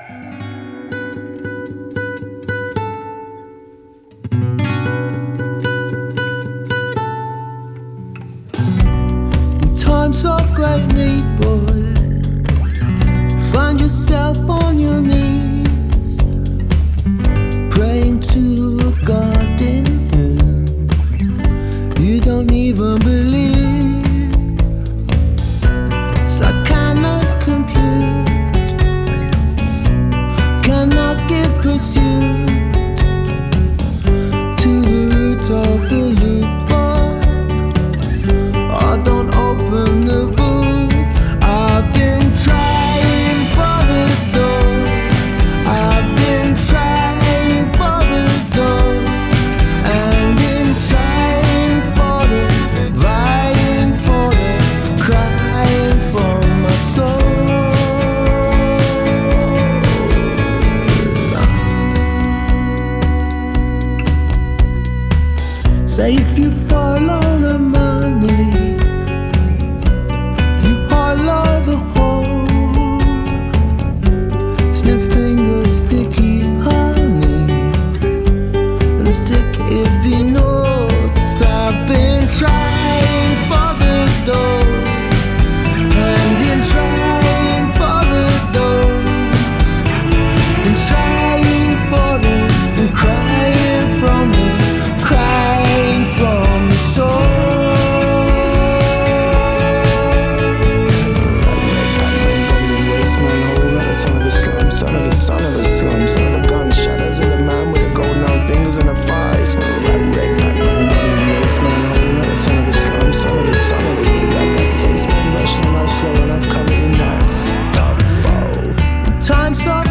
Times of great need, boy, find yourself on your knees, praying to a God in heaven you don't even believe. So I cannot compute, cannot give pursuit to the root of the loop. Don't open the boot. I've been trying for the door. I've been trying for the door, and been trying for the, vying for the, crying for my soul. Say if you fall on the money, sticky honey, sick if he knows. I've been trying for the door, and been trying for the door, and trying for the, and crying from the, crying from the soul. Son of the son of the slum, son of the gun shadows of the man with the golden arm fingers and the thighs. Red, waste man, another son of the slum, son of the son of the got that taste, man, rushing my slow and I've come in that stuff. Times are